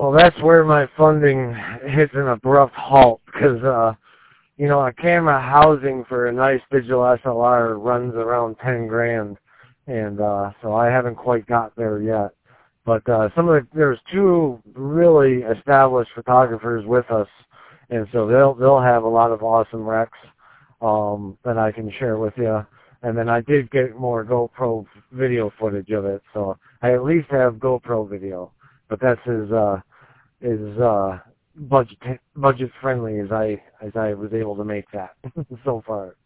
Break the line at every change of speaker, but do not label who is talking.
Well, that's where my funding hits an abrupt halt because, a camera housing for a nice digital SLR runs around 10 grand, and so I haven't quite got there yet. But there's two really established photographers with us, and so they'll have a lot of awesome recs that I can share with you. And then I did get more GoPro video footage of it, so I at least have GoPro video. But that's as budget friendly as I was able to make that so far.